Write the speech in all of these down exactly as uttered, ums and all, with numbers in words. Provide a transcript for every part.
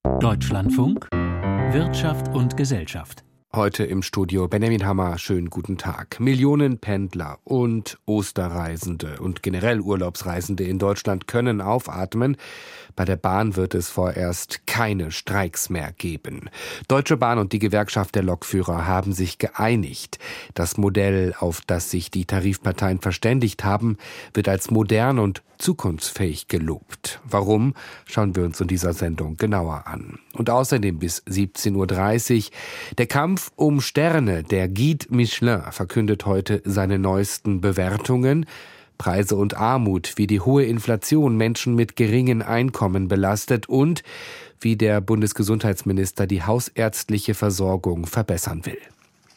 Deutschlandfunk Wirtschaft und Gesellschaft. Heute im Studio Benjamin Hammer, schönen guten Tag. Millionen Pendler und Osterreisende und generell Urlaubsreisende in Deutschland können aufatmen. Bei der Bahn wird es vorerst keine Streiks mehr geben. Deutsche Bahn und die Gewerkschaft der Lokführer haben sich geeinigt. Das Modell, auf das sich die Tarifparteien verständigt haben, wird als modern und zukunftsfähig gelobt. Warum? Schauen wir uns in dieser Sendung genauer an. Und außerdem bis siebzehn Uhr dreißig. Der Kampf um Sterne, der Guide Michelin, verkündet heute seine neuesten Bewertungen. Preise und Armut, wie die hohe Inflation Menschen mit geringen Einkommen belastet und wie der Bundesgesundheitsminister die hausärztliche Versorgung verbessern will.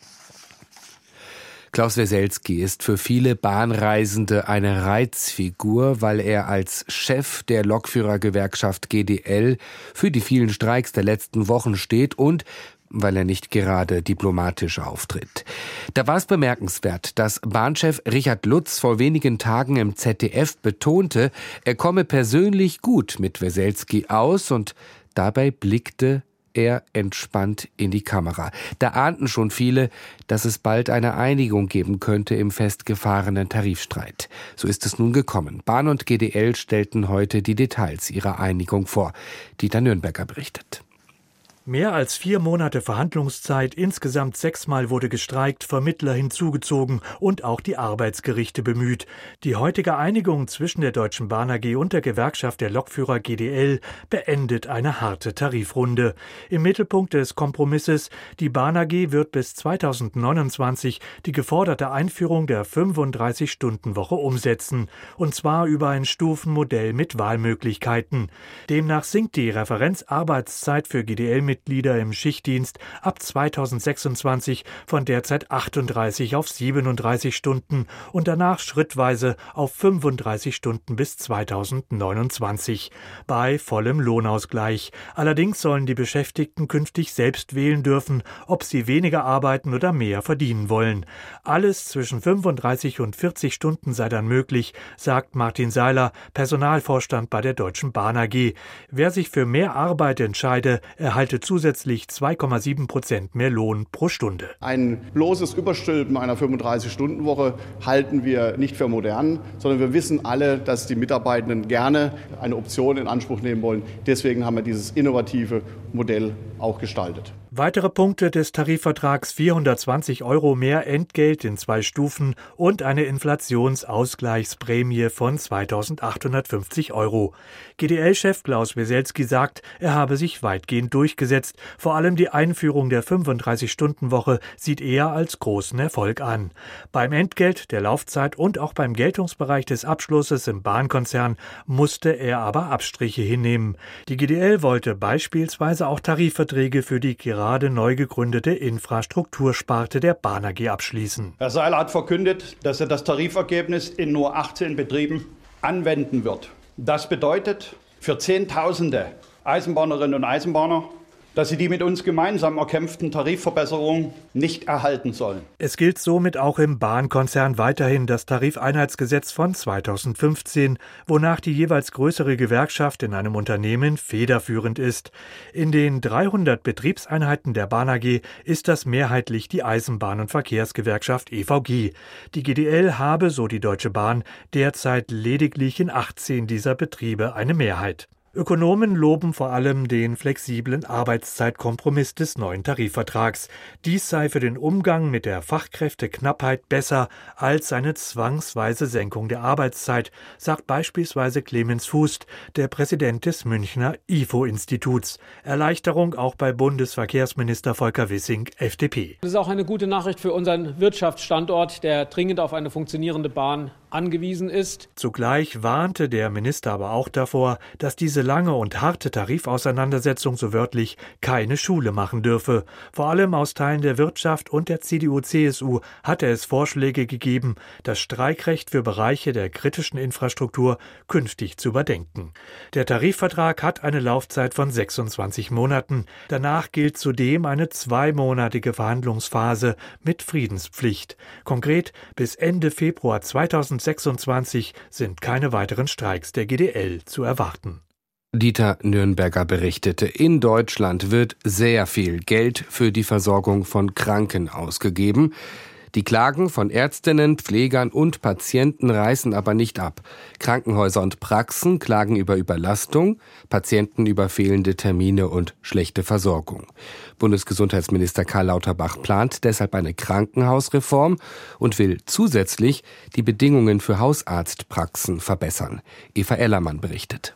Klaus Weselski ist für viele Bahnreisende eine Reizfigur, weil er als Chef der Lokführergewerkschaft G D L für die vielen Streiks der letzten Wochen steht und weil er nicht gerade diplomatisch auftritt. Da war es bemerkenswert, dass Bahnchef Richard Lutz vor wenigen Tagen im Z D F betonte, er komme persönlich gut mit Weselski aus und dabei blickte er entspannt in die Kamera. Da ahnten schon viele, dass es bald eine Einigung geben könnte im festgefahrenen Tarifstreit. So ist es nun gekommen. Bahn und G D L stellten heute die Details ihrer Einigung vor. Dieter Nürnberger berichtet. Mehr als vier Monate Verhandlungszeit, insgesamt sechsmal wurde gestreikt, Vermittler hinzugezogen und auch die Arbeitsgerichte bemüht. Die heutige Einigung zwischen der Deutschen Bahn A G und der Gewerkschaft der Lokführer G D L beendet eine harte Tarifrunde. Im Mittelpunkt des Kompromisses, die Bahn A G wird bis zweitausendneunundzwanzig die geforderte Einführung der fünfunddreißig-Stunden-Woche umsetzen. Und zwar über ein Stufenmodell mit Wahlmöglichkeiten. Demnach sinkt die Referenzarbeitszeit für G D L-Mitglieder Mitglieder im Schichtdienst ab zweitausendsechsundzwanzig von derzeit achtunddreißig auf siebenunddreißig Stunden und danach schrittweise auf fünfunddreißig Stunden bis zweitausendneunundzwanzig. Bei vollem Lohnausgleich. Allerdings sollen die Beschäftigten künftig selbst wählen dürfen, ob sie weniger arbeiten oder mehr verdienen wollen. Alles zwischen fünfunddreißig und vierzig Stunden sei dann möglich, sagt Martin Seiler, Personalvorstand bei der Deutschen Bahn A G. Wer sich für mehr Arbeit entscheide, erhalte zusätzlich zwei Komma sieben Prozent mehr Lohn pro Stunde. Ein bloßes Überstülpen einer fünfunddreißig-Stunden-Woche halten wir nicht für modern, sondern wir wissen alle, dass die Mitarbeitenden gerne eine Option in Anspruch nehmen wollen. Deswegen haben wir dieses innovative Modell auch gestaltet. Weitere Punkte des Tarifvertrags: vierhundertzwanzig Euro mehr Entgelt in zwei Stufen und eine Inflationsausgleichsprämie von zweitausendachthundertfünfzig Euro. G D L-Chef Klaus Weselski sagt, er habe sich weitgehend durchgesetzt. Vor allem die Einführung der fünfunddreißig-Stunden-Woche sieht er als großen Erfolg an. Beim Entgelt, der Laufzeit und auch beim Geltungsbereich des Abschlusses im Bahnkonzern musste er aber Abstriche hinnehmen. Die G D L wollte beispielsweise auch Tarifverträge für die gerade neu gegründete Infrastruktursparte der Bahn A G abschließen. Herr Seiler hat verkündet, dass er das Tarifergebnis in nur achtzehn Betrieben anwenden wird. Das bedeutet für Zehntausende Eisenbahnerinnen und Eisenbahner, dass sie die mit uns gemeinsam erkämpften Tarifverbesserungen nicht erhalten sollen. Es gilt somit auch im Bahnkonzern weiterhin das Tarifeinheitsgesetz von zweitausendfünfzehn, wonach die jeweils größere Gewerkschaft in einem Unternehmen federführend ist. In den dreihundert Betriebseinheiten der Bahn A G ist das mehrheitlich die Eisenbahn- und Verkehrsgewerkschaft E V G. Die G D L habe, so die Deutsche Bahn, derzeit lediglich in achtzehn dieser Betriebe eine Mehrheit. Ökonomen loben vor allem den flexiblen Arbeitszeitkompromiss des neuen Tarifvertrags. Dies sei für den Umgang mit der Fachkräfteknappheit besser als eine zwangsweise Senkung der Arbeitszeit, sagt beispielsweise Clemens Fußt, der Präsident des Münchner I F O-Instituts. Erleichterung auch bei Bundesverkehrsminister Volker Wissing, F D P. Das ist auch eine gute Nachricht für unseren Wirtschaftsstandort, der dringend auf eine funktionierende Bahn angewiesen ist. Zugleich warnte der Minister aber auch davor, dass diese lange und harte Tarifauseinandersetzung so wörtlich keine Schule machen dürfe. Vor allem aus Teilen der Wirtschaft und der C D U C S U hatte es Vorschläge gegeben, das Streikrecht für Bereiche der kritischen Infrastruktur künftig zu überdenken. Der Tarifvertrag hat eine Laufzeit von sechsundzwanzig Monaten. Danach gilt zudem eine zweimonatige Verhandlungsphase mit Friedenspflicht. Konkret, bis Ende Februar zweitausendsechsundzwanzig sind keine weiteren Streiks der G D L zu erwarten. Dieter Nürnberger berichtete, in Deutschland wird sehr viel Geld für die Versorgung von Kranken ausgegeben. Die Klagen von Ärztinnen, Pflegern und Patienten reißen aber nicht ab. Krankenhäuser und Praxen klagen über Überlastung, Patienten über fehlende Termine und schlechte Versorgung. Bundesgesundheitsminister Karl Lauterbach plant deshalb eine Krankenhausreform und will zusätzlich die Bedingungen für Hausarztpraxen verbessern. Eva Ellermann berichtet.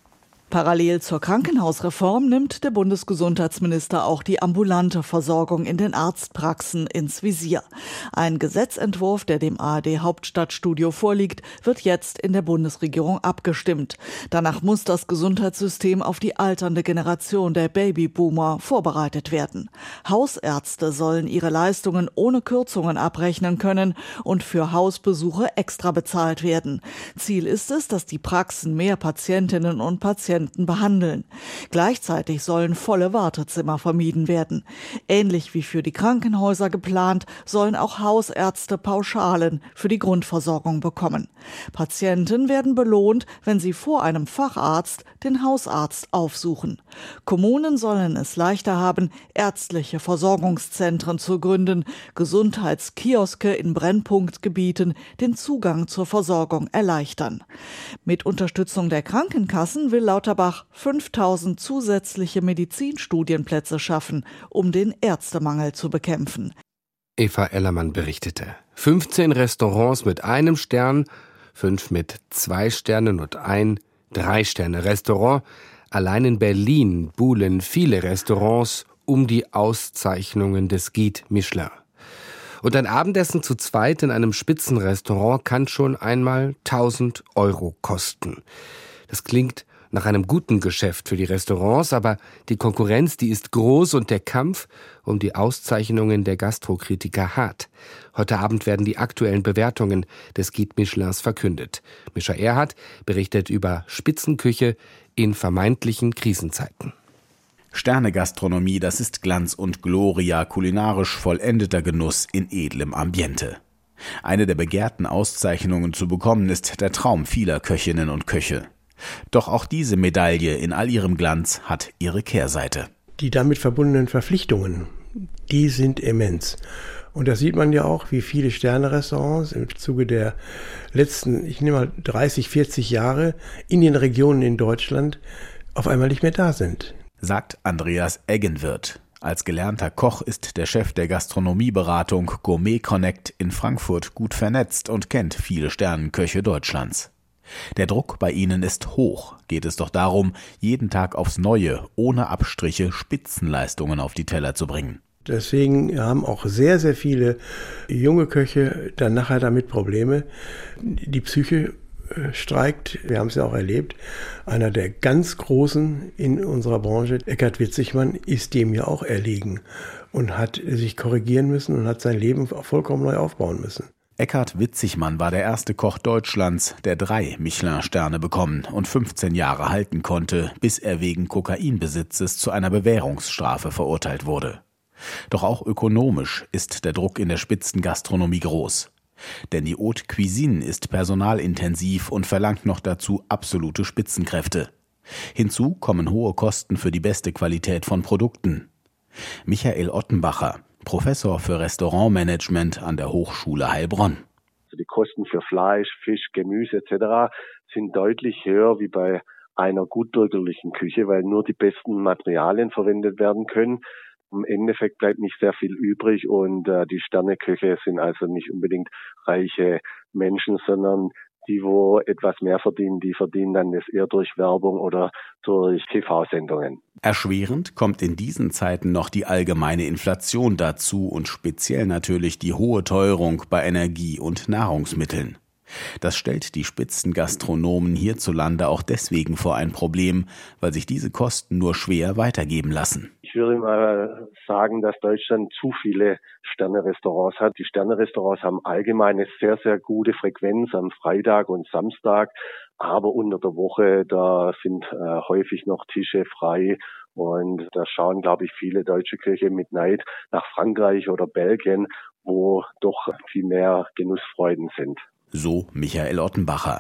Parallel zur Krankenhausreform nimmt der Bundesgesundheitsminister auch die ambulante Versorgung in den Arztpraxen ins Visier. Ein Gesetzentwurf, der dem A R D-Hauptstadtstudio vorliegt, wird jetzt in der Bundesregierung abgestimmt. Danach muss das Gesundheitssystem auf die alternde Generation der Babyboomer vorbereitet werden. Hausärzte sollen ihre Leistungen ohne Kürzungen abrechnen können und für Hausbesuche extra bezahlt werden. Ziel ist es, dass die Praxen mehr Patientinnen und Patienten behandeln. Gleichzeitig sollen volle Wartezimmer vermieden werden. Ähnlich wie für die Krankenhäuser geplant, sollen auch Hausärzte Pauschalen für die Grundversorgung bekommen. Patienten werden belohnt, wenn sie vor einem Facharzt den Hausarzt aufsuchen. Kommunen sollen es leichter haben, ärztliche Versorgungszentren zu gründen, Gesundheitskioske in Brennpunktgebieten den Zugang zur Versorgung erleichtern. Mit Unterstützung der Krankenkassen will Lauterbach fünftausend zusätzliche Medizinstudienplätze schaffen, um den Ärztemangel zu bekämpfen. Eva Ellermann berichtete. fünfzehn Restaurants mit einem Stern, fünf mit zwei Sternen und ein Drei-Sterne-Restaurant. Allein in Berlin buhlen viele Restaurants um die Auszeichnungen des Guide Michelin. Und ein Abendessen zu zweit in einem Spitzenrestaurant kann schon einmal tausend Euro kosten. Das klingt nach einem guten Geschäft für die Restaurants, aber die Konkurrenz, die ist groß und der Kampf um die Auszeichnungen der Gastrokritiker hart. Heute Abend werden die aktuellen Bewertungen des Guide Michelins verkündet. Mischa Erhardt berichtet über Spitzenküche in vermeintlichen Krisenzeiten. Sternegastronomie, das ist Glanz und Gloria, kulinarisch vollendeter Genuss in edlem Ambiente. Eine der begehrten Auszeichnungen zu bekommen, ist der Traum vieler Köchinnen und Köche. Doch auch diese Medaille in all ihrem Glanz hat ihre Kehrseite. Die damit verbundenen Verpflichtungen, die sind immens. Und das sieht man ja auch, wie viele Sterne-Restaurants im Zuge der letzten, ich nehme mal dreißig, vierzig Jahre in den Regionen in Deutschland auf einmal nicht mehr da sind. Sagt Andreas Eggenwirth. Als gelernter Koch ist der Chef der Gastronomieberatung Gourmet Connect in Frankfurt gut vernetzt und kennt viele Sternenköche Deutschlands. Der Druck bei ihnen ist hoch, geht es doch darum, jeden Tag aufs Neue, ohne Abstriche, Spitzenleistungen auf die Teller zu bringen. Deswegen haben auch sehr, sehr viele junge Köche dann nachher damit Probleme. Die Psyche streikt, wir haben es ja auch erlebt. Einer der ganz Großen in unserer Branche, Eckhard Witzigmann, ist dem ja auch erlegen und hat sich korrigieren müssen und hat sein Leben vollkommen neu aufbauen müssen. Eckhard Witzigmann war der erste Koch Deutschlands, der drei Michelin-Sterne bekommen und fünfzehn Jahre halten konnte, bis er wegen Kokainbesitzes zu einer Bewährungsstrafe verurteilt wurde. Doch auch ökonomisch ist der Druck in der Spitzengastronomie groß. Denn die Haute Cuisine ist personalintensiv und verlangt noch dazu absolute Spitzenkräfte. Hinzu kommen hohe Kosten für die beste Qualität von Produkten. Michael Ottenbacher, Professor für Restaurantmanagement an der Hochschule Heilbronn. Die Kosten für Fleisch, Fisch, Gemüse et cetera sind deutlich höher wie bei einer gutbürgerlichen Küche, weil nur die besten Materialien verwendet werden können. Im Endeffekt bleibt nicht sehr viel übrig und äh, die Sterneköche sind also nicht unbedingt reiche Menschen, sondern die, wo etwas mehr verdienen, die verdienen dann das eher durch Werbung oder durch T V-Sendungen. Erschwerend kommt in diesen Zeiten noch die allgemeine Inflation dazu und speziell natürlich die hohe Teuerung bei Energie und Nahrungsmitteln. Das stellt die Spitzengastronomen hierzulande auch deswegen vor ein Problem, weil sich diese Kosten nur schwer weitergeben lassen. Ich würde mal sagen, dass Deutschland zu viele Sterne-Restaurants hat. Die Sterne-Restaurants haben allgemein eine sehr, sehr gute Frequenz am Freitag und Samstag. Aber unter der Woche, da sind äh, häufig noch Tische frei. Und da schauen, glaube ich, viele deutsche Köche mit Neid nach Frankreich oder Belgien, wo doch viel mehr Genussfreuden sind. So Michael Ottenbacher.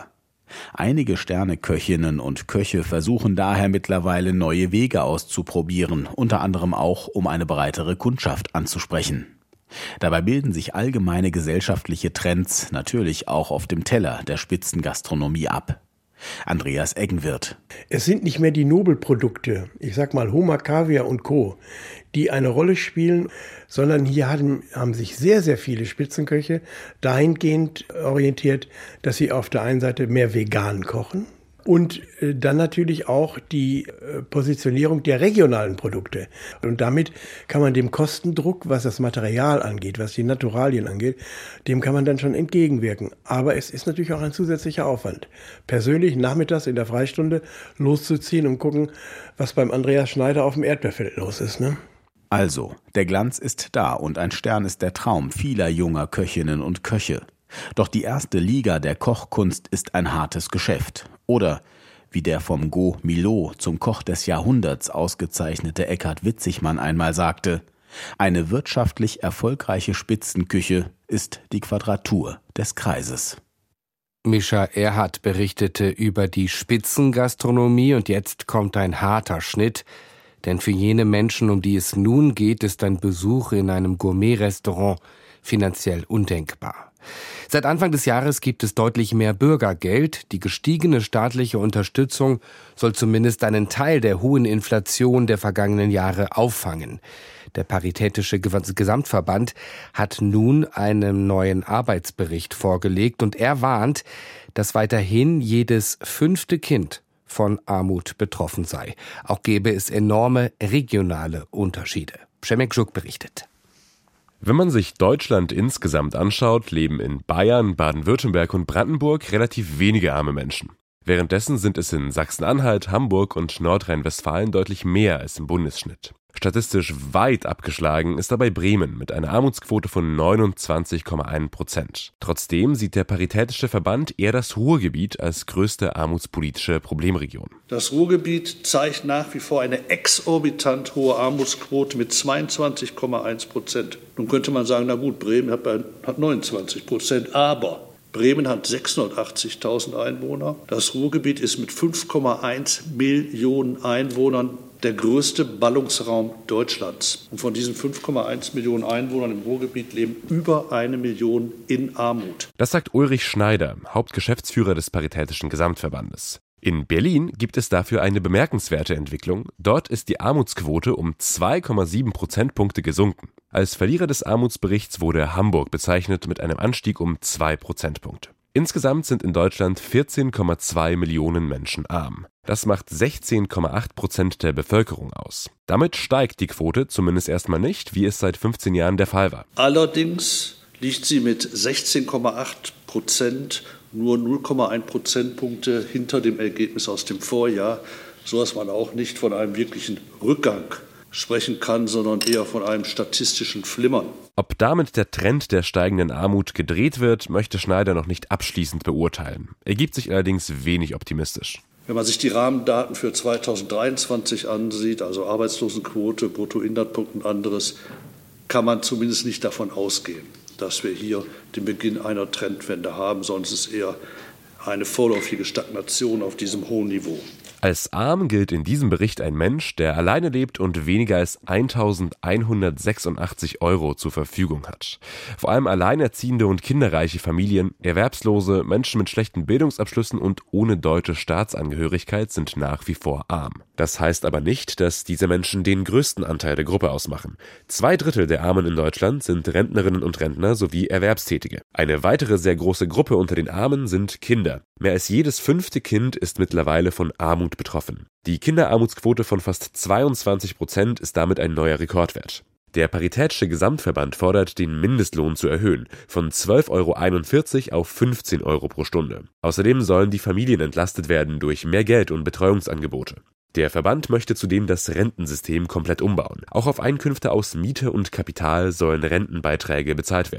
Einige Sterneköchinnen und Köche versuchen daher mittlerweile neue Wege auszuprobieren, unter anderem auch, um eine breitere Kundschaft anzusprechen. Dabei bilden sich allgemeine gesellschaftliche Trends natürlich auch auf dem Teller der Spitzengastronomie ab. Andreas Eggenwirth. Es sind nicht mehr die Nobelprodukte, ich sag mal Hummer, Kaviar und Co., die eine Rolle spielen, sondern hier haben, haben sich sehr, sehr viele Spitzenköche dahingehend orientiert, dass sie auf der einen Seite mehr vegan kochen und dann natürlich auch die Positionierung der regionalen Produkte. Und damit kann man dem Kostendruck, was das Material angeht, was die Naturalien angeht, dem kann man dann schon entgegenwirken. Aber es ist natürlich auch ein zusätzlicher Aufwand. Persönlich nachmittags in der Freistunde loszuziehen und gucken, was beim Andreas Schneider auf dem Erdbeerfeld los ist, ne? Also, der Glanz ist da und ein Stern ist der Traum vieler junger Köchinnen und Köche. Doch die erste Liga der Kochkunst ist ein hartes Geschäft. Oder, wie der vom Go Milot zum Koch des Jahrhunderts ausgezeichnete Eckhard Witzigmann einmal sagte, eine wirtschaftlich erfolgreiche Spitzenküche ist die Quadratur des Kreises. Mischa Erhardt berichtete über die Spitzengastronomie und jetzt kommt ein harter Schnitt. Denn für jene Menschen, um die es nun geht, ist ein Besuch in einem Gourmet-Restaurant finanziell undenkbar. Seit Anfang des Jahres gibt es deutlich mehr Bürgergeld. Die gestiegene staatliche Unterstützung soll zumindest einen Teil der hohen Inflation der vergangenen Jahre auffangen. Der Paritätische Gesamtverband hat nun einen neuen Arbeitsbericht vorgelegt und er warnt, dass weiterhin jedes fünfte Kind von Armut betroffen sei. Auch gäbe es enorme regionale Unterschiede. Przemek Żuk berichtet. Wenn man sich Deutschland insgesamt anschaut, leben in Bayern, Baden-Württemberg und Brandenburg relativ wenige arme Menschen. Währenddessen sind es in Sachsen-Anhalt, Hamburg und Nordrhein-Westfalen deutlich mehr als im Bundesschnitt. Statistisch weit abgeschlagen ist dabei Bremen mit einer Armutsquote von neunundzwanzig Komma eins Prozent. Trotzdem sieht der Paritätische Verband eher das Ruhrgebiet als größte armutspolitische Problemregion. Das Ruhrgebiet zeigt nach wie vor eine exorbitant hohe Armutsquote mit zweiundzwanzig Komma eins Prozent. Nun könnte man sagen, na gut, Bremen hat, hat neunundzwanzig Prozent, aber Bremen hat sechshundertachtzigtausend Einwohner. Das Ruhrgebiet ist mit fünf Komma eins Millionen Einwohnern der größte Ballungsraum Deutschlands. Und von diesen fünf Komma eins Millionen Einwohnern im Ruhrgebiet leben über eine Million in Armut. Das sagt Ulrich Schneider, Hauptgeschäftsführer des Paritätischen Gesamtverbandes. In Berlin gibt es dafür eine bemerkenswerte Entwicklung. Dort ist die Armutsquote um zwei Komma sieben Prozentpunkte gesunken. Als Verlierer des Armutsberichts wurde Hamburg bezeichnet mit einem Anstieg um zwei Prozentpunkte. Insgesamt sind in Deutschland vierzehn Komma zwei Millionen Menschen arm. Das macht sechzehn Komma acht Prozent der Bevölkerung aus. Damit steigt die Quote zumindest erstmal nicht, wie es seit fünfzehn Jahren der Fall war. Allerdings liegt sie mit sechzehn Komma acht Prozent nur null Komma eins Prozentpunkte hinter dem Ergebnis aus dem Vorjahr, sodass man auch nicht von einem wirklichen Rückgang sprechen kann, sondern eher von einem statistischen Flimmern. Ob damit der Trend der steigenden Armut gedreht wird, möchte Schneider noch nicht abschließend beurteilen. Er gibt sich allerdings wenig optimistisch. Wenn man sich die Rahmendaten für zweitausenddreiundzwanzig ansieht, also Arbeitslosenquote, Bruttoinlandpunkt und anderes, kann man zumindest nicht davon ausgehen, dass wir hier den Beginn einer Trendwende haben, sonst ist es eher eine vorläufige Stagnation auf diesem hohen Niveau. Als arm gilt in diesem Bericht ein Mensch, der alleine lebt und weniger als eintausendeinhundertsechsundachtzig Euro zur Verfügung hat. Vor allem alleinerziehende und kinderreiche Familien, Erwerbslose, Menschen mit schlechten Bildungsabschlüssen und ohne deutsche Staatsangehörigkeit sind nach wie vor arm. Das heißt aber nicht, dass diese Menschen den größten Anteil der Gruppe ausmachen. Zwei Drittel der Armen in Deutschland sind Rentnerinnen und Rentner sowie Erwerbstätige. Eine weitere sehr große Gruppe unter den Armen sind Kinder. Mehr als jedes fünfte Kind ist mittlerweile von Armut betroffen. Die Kinderarmutsquote von fast zweiundzwanzig Prozent ist damit ein neuer Rekordwert. Der Paritätische Gesamtverband fordert, den Mindestlohn zu erhöhen, von zwölf Komma einundvierzig Euro auf fünfzehn Euro pro Stunde. Außerdem sollen die Familien entlastet werden durch mehr Geld und Betreuungsangebote. Der Verband möchte zudem das Rentensystem komplett umbauen. Auch auf Einkünfte aus Miete und Kapital sollen Rentenbeiträge bezahlt werden.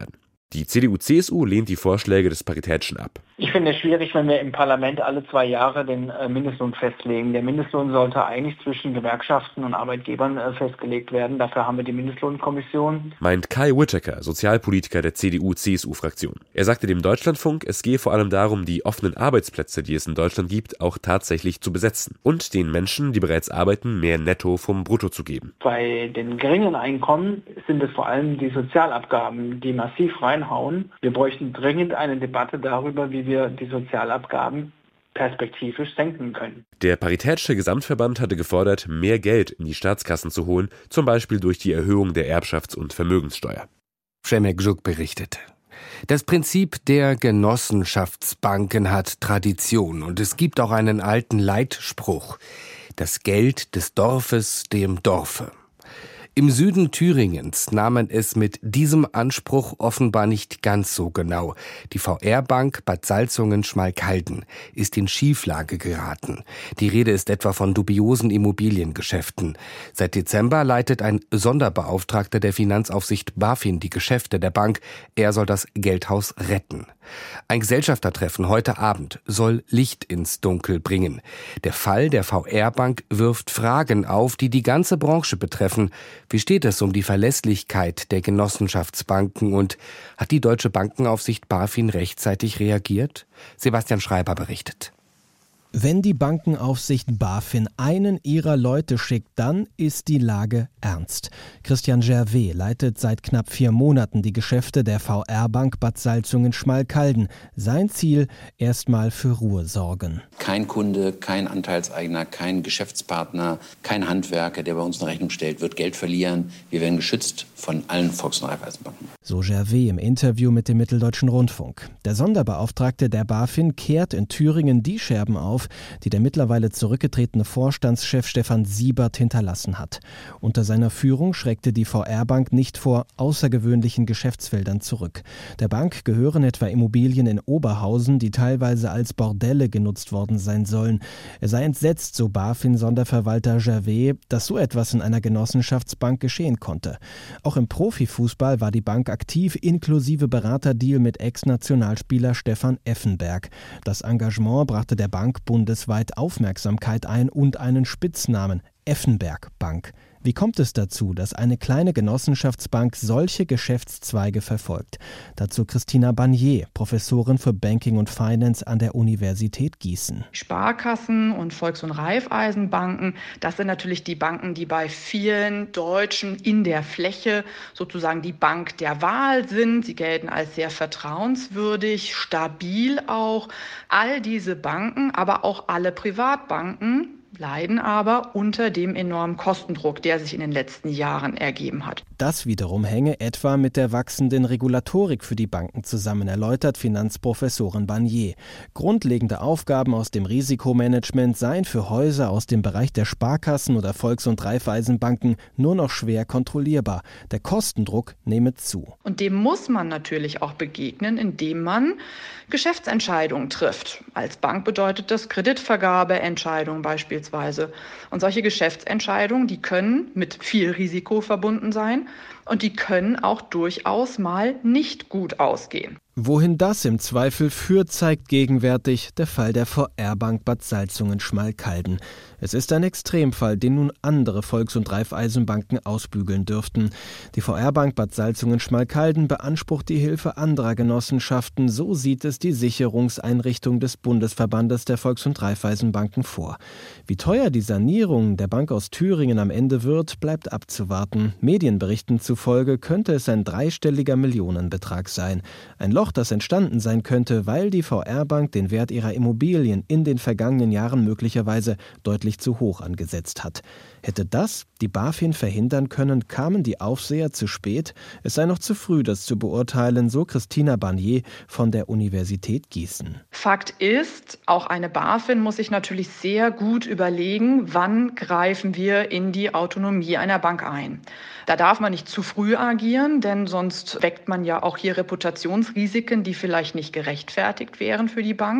Die C D U C S U lehnt die Vorschläge des Paritätischen ab. Ich finde es schwierig, wenn wir im Parlament alle zwei Jahre den Mindestlohn festlegen. Der Mindestlohn sollte eigentlich zwischen Gewerkschaften und Arbeitgebern festgelegt werden. Dafür haben wir die Mindestlohnkommission. Meint Kai Whittaker, Sozialpolitiker der C D U C S U-Fraktion. Er sagte dem Deutschlandfunk, es gehe vor allem darum, die offenen Arbeitsplätze, die es in Deutschland gibt, auch tatsächlich zu besetzen und den Menschen, die bereits arbeiten, mehr Netto vom Brutto zu geben. Bei den geringen Einkommen sind es vor allem die Sozialabgaben, die massiv reinhauen. Wir bräuchten dringend eine Debatte darüber, wie wir die Sozialabgaben perspektivisch senken können. Der Paritätische Gesamtverband hatte gefordert, mehr Geld in die Staatskassen zu holen, zum Beispiel durch die Erhöhung der Erbschafts- und Vermögenssteuer. Przemek Żuk berichtete. Das Prinzip der Genossenschaftsbanken hat Tradition und es gibt auch einen alten Leitspruch: Das Geld des Dorfes dem Dorfe. Im Süden Thüringens nahm man es mit diesem Anspruch offenbar nicht ganz so genau. Die V R-Bank Bad Salzungen-Schmalkalden ist in Schieflage geraten. Die Rede ist etwa von dubiosen Immobiliengeschäften. Seit Dezember leitet ein Sonderbeauftragter der Finanzaufsicht BaFin die Geschäfte der Bank. Er soll das Geldhaus retten. Ein Gesellschaftertreffen heute Abend soll Licht ins Dunkel bringen. Der Fall der V R-Bank wirft Fragen auf, die die ganze Branche betreffen. Wie steht es um die Verlässlichkeit der Genossenschaftsbanken und hat die Deutsche Bankenaufsicht BaFin rechtzeitig reagiert? Sebastian Schreiber berichtet. Wenn die Bankenaufsicht BaFin einen ihrer Leute schickt, dann ist die Lage ernst. Christian Gervais leitet seit knapp vier Monaten die Geschäfte der V R-Bank Bad Salzungen-Schmalkalden. Sein Ziel: erstmal für Ruhe sorgen. Kein Kunde, kein Anteilseigner, kein Geschäftspartner, kein Handwerker, der bei uns eine Rechnung stellt, wird Geld verlieren. Wir werden geschützt von allen Volks- und Raiffeisenbanken. So Gervais im Interview mit dem Mitteldeutschen Rundfunk. Der Sonderbeauftragte der BaFin kehrt in Thüringen die Scherben auf, die der mittlerweile zurückgetretene Vorstandschef Stefan Siebert hinterlassen hat. Unter seiner Führung schreckte die V R-Bank nicht vor außergewöhnlichen Geschäftsfeldern zurück. Der Bank gehören etwa Immobilien in Oberhausen, die teilweise als Bordelle genutzt worden sein sollen. Er sei entsetzt, so BaFin-Sonderverwalter Gervais, dass so etwas in einer Genossenschaftsbank geschehen konnte. Auch im Profifußball war die Bank aktiv, inklusive Beraterdeal mit Ex-Nationalspieler Stefan Effenberg. Das Engagement brachte der Bank bundesweit Aufmerksamkeit ein und einen Spitznamen: Effenberg Bank. Wie kommt es dazu, dass eine kleine Genossenschaftsbank solche Geschäftszweige verfolgt? Dazu Christina Barnier, Professorin für Banking und Finance an der Universität Gießen. Sparkassen und Volks- und Raiffeisenbanken, das sind natürlich die Banken, die bei vielen Deutschen in der Fläche sozusagen die Bank der Wahl sind. Sie gelten als sehr vertrauenswürdig, stabil auch. All diese Banken, aber auch alle Privatbanken, leiden aber unter dem enormen Kostendruck, der sich in den letzten Jahren ergeben hat. Das wiederum hänge etwa mit der wachsenden Regulatorik für die Banken zusammen, erläutert Finanzprofessorin Barnier. Grundlegende Aufgaben aus dem Risikomanagement seien für Häuser aus dem Bereich der Sparkassen oder Volks- und Raiffeisenbanken nur noch schwer kontrollierbar. Der Kostendruck nehme zu. Und dem muss man natürlich auch begegnen, indem man Geschäftsentscheidungen trifft. Als Bank bedeutet das Kreditvergabeentscheidungen beispielsweise. Und solche Geschäftsentscheidungen, die können mit viel Risiko verbunden sein und die können auch durchaus mal nicht gut ausgehen. Wohin das im Zweifel führt, zeigt gegenwärtig der Fall der V R-Bank Bad Salzungen-Schmalkalden. Es ist ein Extremfall, den nun andere Volks- und Raiffeisenbanken ausbügeln dürften. Die V R-Bank Bad Salzungen-Schmalkalden beansprucht die Hilfe anderer Genossenschaften, so sieht es die Sicherungseinrichtung des Bundesverbandes der Volks- und Raiffeisenbanken vor. Wie teuer die Sanierung der Bank aus Thüringen am Ende wird, bleibt abzuwarten. Medienberichten zufolge könnte es ein dreistelliger Millionenbetrag sein. Ein Loch, das entstanden sein könnte, weil die V R-Bank den Wert ihrer Immobilien in den vergangenen Jahren möglicherweise deutlich zu hoch angesetzt hat. Hätte das die BaFin verhindern können, kamen die Aufseher zu spät. Es sei noch zu früh, das zu beurteilen, so Christina Barnier von der Universität Gießen. Fakt ist, auch eine BaFin muss sich natürlich sehr gut überlegen, wann greifen wir in die Autonomie einer Bank ein. Da darf man nicht zu früh agieren, denn sonst weckt man ja auch hier Reputationsrisiken, die vielleicht nicht gerechtfertigt wären für die Bank.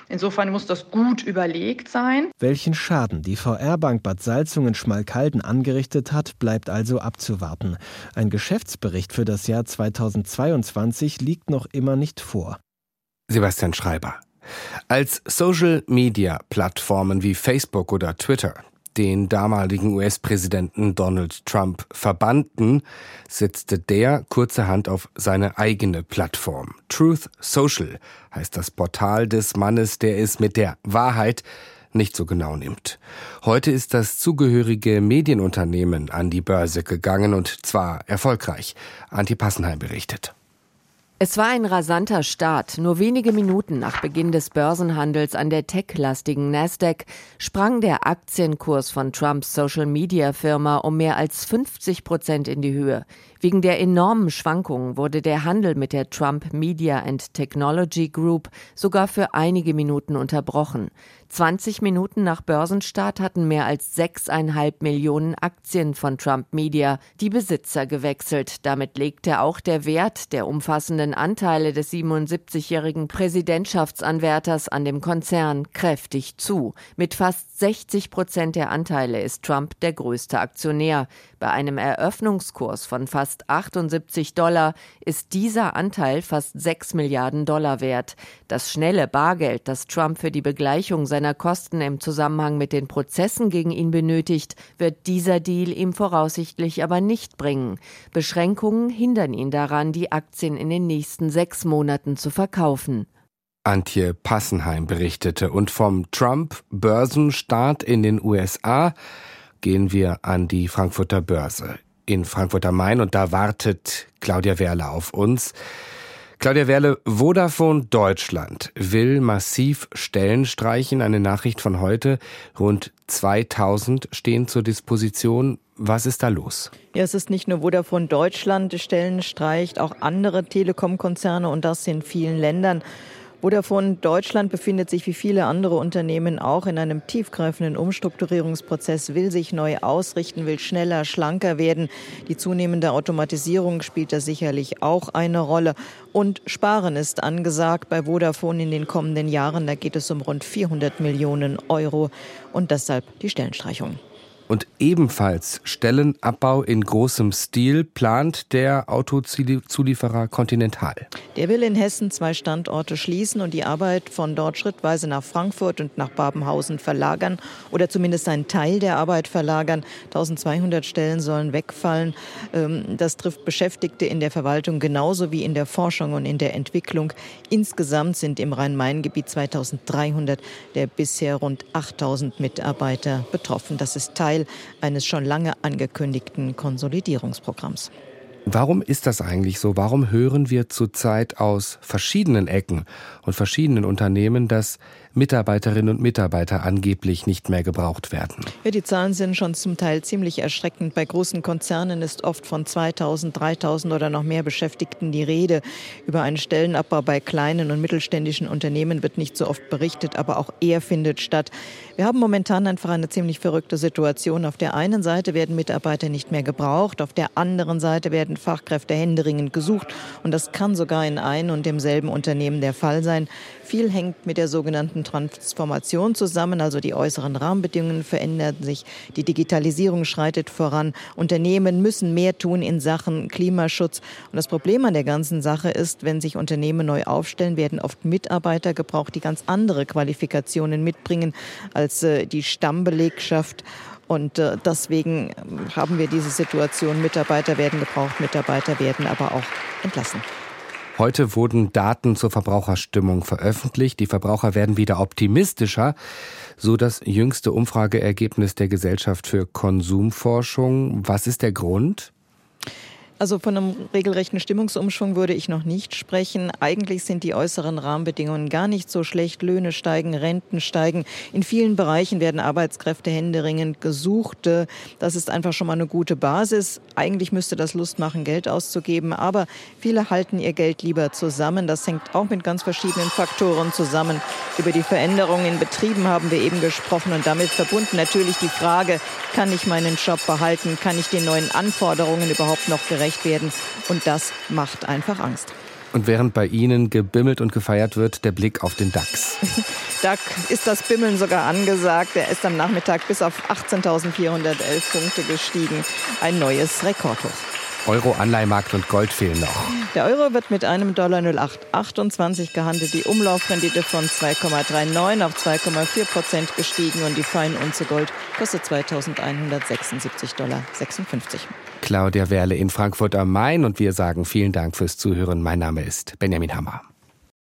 Insofern muss das gut überlegt sein. Welchen Schaden die V R-Bank Bad Salzungen-Schmalkalden angerichtet hat, bleibt also abzuwarten. Ein Geschäftsbericht für das Jahr zweitausendzweiundzwanzig liegt noch immer nicht vor. Sebastian Schreiber. Als Social-Media-Plattformen wie Facebook oder Twitter den damaligen U S-Präsidenten Donald Trump verbannten, setzte der kurzerhand auf seine eigene Plattform. Truth Social heißt das Portal des Mannes, der es mit der Wahrheit nicht so genau nimmt. Heute ist das zugehörige Medienunternehmen an die Börse gegangen und zwar erfolgreich. Antje Passenheim berichtet. Es war ein rasanter Start. Nur wenige Minuten nach Beginn des Börsenhandels an der tech-lastigen Nasdaq sprang der Aktienkurs von Trumps Social-Media-Firma um mehr als fünfzig Prozent in die Höhe. Wegen der enormen Schwankungen wurde der Handel mit der Trump Media and Technology Group sogar für einige Minuten unterbrochen. zwanzig Minuten nach Börsenstart hatten mehr als sechseinhalb Millionen Aktien von Trump Media die Besitzer gewechselt. Damit legte auch der Wert der umfassenden Anteile des siebenundsiebzigjährigen Präsidentschaftsanwärters an dem Konzern kräftig zu. Mit fast sechzig Prozent der Anteile ist Trump der größte Aktionär. Bei einem Eröffnungskurs von fast achtundsiebzig Dollar ist dieser Anteil fast sechs Milliarden Dollar wert. Das schnelle Bargeld, das Trump für die Begleichung seiner Kosten im Zusammenhang mit den Prozessen gegen ihn benötigt, wird dieser Deal ihm voraussichtlich aber nicht bringen. Beschränkungen hindern ihn daran, die Aktien in den nächsten sechs Monaten zu verkaufen. Antje Passenheim berichtete. Und vom Trump-Börsenstart in den U S A gehen wir an die Frankfurter Börse in Frankfurt am Main und da wartet Claudia Werle auf uns. Claudia Werle, Vodafone Deutschland will massiv Stellen streichen. Eine Nachricht von heute. Rund zweitausend stehen zur Disposition. Was ist da los? Ja, es ist nicht nur Vodafone Deutschland, die Stellen streicht, auch andere Telekom-Konzerne und das in vielen Ländern. Vodafone Deutschland befindet sich wie viele andere Unternehmen auch in einem tiefgreifenden Umstrukturierungsprozess, will sich neu ausrichten, will schneller, schlanker werden. Die zunehmende Automatisierung spielt da sicherlich auch eine Rolle. Und Sparen ist angesagt bei Vodafone in den kommenden Jahren. Da geht es um rund vierhundert Millionen Euro und deshalb die Stellenstreichung. Und ebenfalls Stellenabbau in großem Stil plant der Autozulieferer Continental. Der will in Hessen zwei Standorte schließen und die Arbeit von dort schrittweise nach Frankfurt und nach Babenhausen verlagern oder zumindest einen Teil der Arbeit verlagern. eintausendzweihundert Stellen sollen wegfallen. Das trifft Beschäftigte in der Verwaltung genauso wie in der Forschung und in der Entwicklung. Insgesamt sind im Rhein-Main-Gebiet zweitausenddreihundert der bisher rund achttausend Mitarbeiter betroffen. Das ist Teil eines schon lange angekündigten Konsolidierungsprogramms. Warum ist das eigentlich so? Warum hören wir zurzeit aus verschiedenen Ecken und verschiedenen Unternehmen, dass Mitarbeiterinnen und Mitarbeiter angeblich nicht mehr gebraucht werden? Ja, die Zahlen sind schon zum Teil ziemlich erschreckend. Bei großen Konzernen ist oft von zweitausend, dreitausend oder noch mehr Beschäftigten die Rede. Über einen Stellenabbau bei kleinen und mittelständischen Unternehmen wird nicht so oft berichtet, aber auch er findet statt. Wir haben momentan einfach eine ziemlich verrückte Situation. Auf der einen Seite werden Mitarbeiter nicht mehr gebraucht, auf der anderen Seite werden Fachkräfte händeringend gesucht und das kann sogar in einem und demselben Unternehmen der Fall sein. Viel hängt mit der sogenannten Transformation zusammen, also die äußeren Rahmenbedingungen verändern sich, die Digitalisierung schreitet voran, Unternehmen müssen mehr tun in Sachen Klimaschutz. Und das Problem an der ganzen Sache ist, wenn sich Unternehmen neu aufstellen, werden oft Mitarbeiter gebraucht, die ganz andere Qualifikationen mitbringen als äh, die Stammbelegschaft. Und äh, deswegen haben wir diese Situation, Mitarbeiter werden gebraucht, Mitarbeiter werden aber auch entlassen. Heute wurden Daten zur Verbraucherstimmung veröffentlicht. Die Verbraucher werden wieder optimistischer, so das jüngste Umfrageergebnis der Gesellschaft für Konsumforschung. Was ist der Grund? Also von einem regelrechten Stimmungsumschwung würde ich noch nicht sprechen. Eigentlich sind die äußeren Rahmenbedingungen gar nicht so schlecht. Löhne steigen, Renten steigen. In vielen Bereichen werden Arbeitskräfte händeringend gesucht. Das ist einfach schon mal eine gute Basis. Eigentlich müsste das Lust machen, Geld auszugeben. Aber viele halten ihr Geld lieber zusammen. Das hängt auch mit ganz verschiedenen Faktoren zusammen. Über die Veränderungen in Betrieben haben wir eben gesprochen. Und damit verbunden natürlich die Frage, kann ich meinen Job behalten? Kann ich den neuen Anforderungen überhaupt noch gerecht werden? Und das macht einfach Angst. Und während bei Ihnen gebimmelt und gefeiert wird, der Blick auf den DAX. Da ist das Bimmeln sogar angesagt. Er ist am Nachmittag bis auf achtzehntausendvierhundertelf Punkte gestiegen. Ein neues Rekordhoch. Euro, Anleihemarkt und Gold fehlen noch. Der Euro wird mit einem Dollar null Komma achthundertachtundzwanzig gehandelt. Die Umlaufrendite von zwei Komma neununddreißig auf zwei Komma vier Prozent gestiegen und die Feinunze Gold kostet zweitausendeinhundertsechsundsiebzig Dollar sechsundfünfzig. Claudia Werle in Frankfurt am Main und wir sagen vielen Dank fürs Zuhören. Mein Name ist Benjamin Hammer.